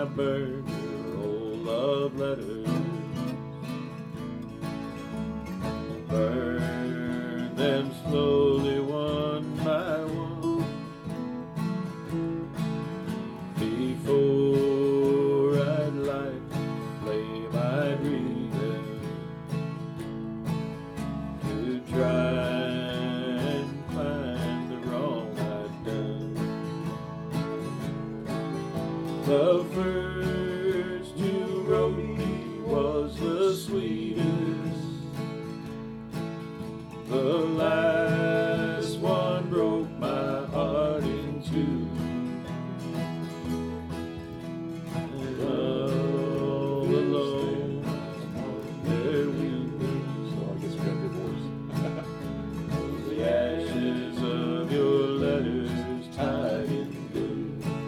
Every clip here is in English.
burned your old love letters. Burn them slowly one by one. Before I'd light the flame, I'd read them to try and find the wrong I'd done. The first you wrote me was the sweetest. The last one broke my heart in two. And all alone, there weeping, So I guess we got a good voice. the ashes of your letters tied in blue.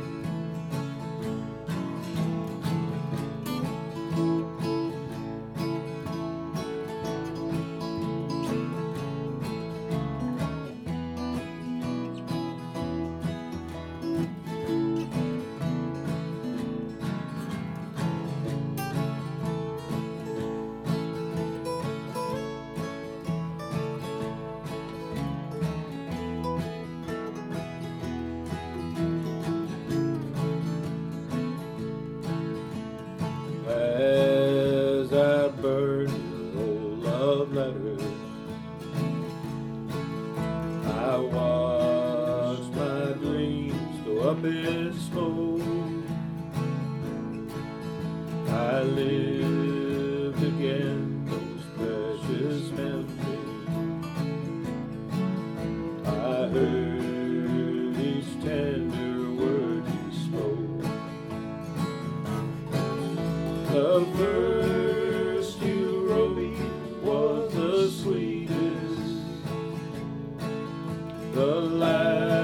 As I burned your old love letters, I watched my dreams go up in smoke. I lived again those precious memories. I heard each tender word you spoke. The first you wrote me was the sweetest. The last